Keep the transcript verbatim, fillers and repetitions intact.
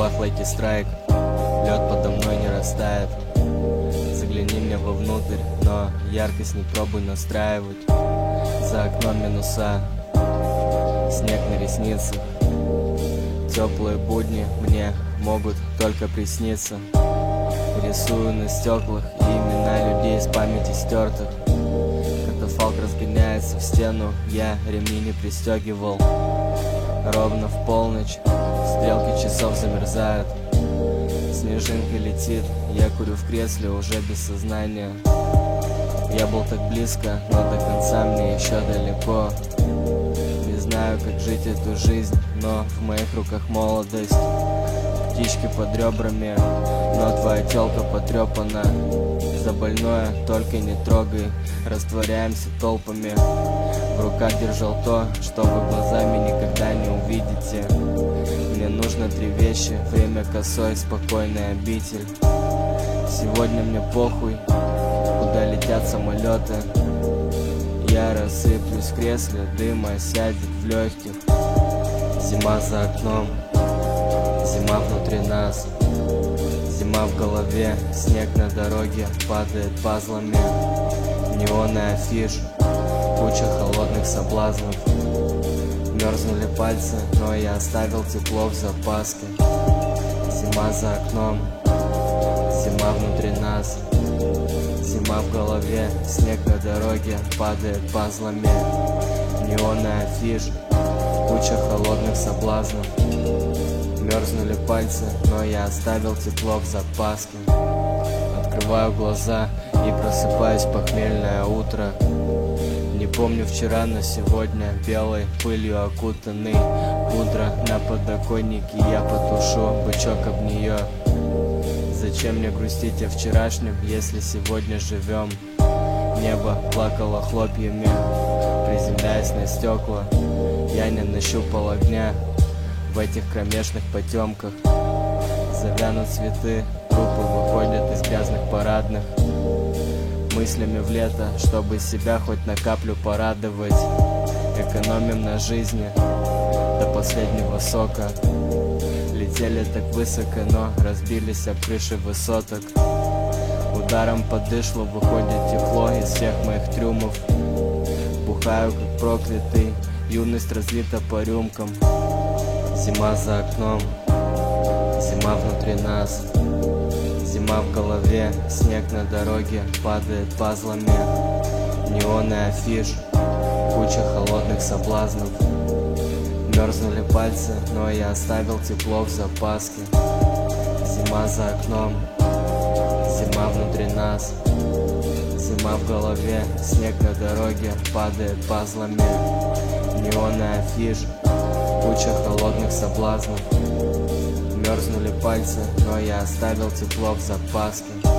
губах лайки страйк, лед подо мной не растает. Загляни мне вовнутрь, но яркость не пробуй настраивать. За окном минуса, снег на ресницах. Теплые будни мне могут только присниться. Рисую на стеклах и имена людей с памяти стертых. Катафалк разгоняется в стену, я ремни не пристегивал. Ровно в полночь стрелки часов замерзают. Снежинка летит, я курю в кресле уже без сознания. Я был так близко, но до конца мне еще далеко. Не знаю, как жить эту жизнь, но в моих руках молодость. Птички под ребрами, но твоя телка потрепана. За больное только не трогай, растворяемся толпами. В руках держал то, что вы глазами никогда не увидите. Мне нужно три вещи: время косой, спокойная обитель. Сегодня мне похуй, куда летят самолеты. Я рассыплюсь в кресле, дым осядет в легких. Зима за окном, зима внутри нас. Зима в голове, снег на дороге падает пазлами. Неоны афиш, куча холодных соблазнов. Мерзнули пальцы, но я оставил тепло в запаске. Зима за окном, зима внутри нас. Зима в голове, снег на дороге падает пазлами. Неоны афиш, куча холодных соблазнов. Мерзнули пальцы, но я оставил тепло в запаске. Открываю глаза и просыпаюсь в похмельное утро. Не помню вчера, но сегодня белой пылью окутанный. Пудра на подоконнике, я потушу бычок об нее. Зачем мне грустить о вчерашнем, если сегодня живем? Небо плакало хлопьями, приземляясь на стекла. Я не нащупал огня в этих кромешных потемках. Завянут цветы, трупы выходят из грязных парадных. Мыслями в лето, чтобы себя хоть на каплю порадовать. Экономим на жизни до последнего сока. Летели так высоко, но разбились об крыши высоток. Ударом по дышлу выходит тепло из всех моих трюмов. Бухаю как проклятый, юность разлита по рюмкам. Зима за окном, зима внутри нас. Зима в голове, снег на дороге падает пазлами. Неоны афиш, куча холодных соблазнов. Мерзнули пальцы, но я оставил тепло в запаске. Зима за окном, зима внутри нас. Зима в голове, снег на дороге падает пазлами. Неоны афиш, куча холодных соблазнов. Мерзнули пальцы, но я оставил тепло в запаске.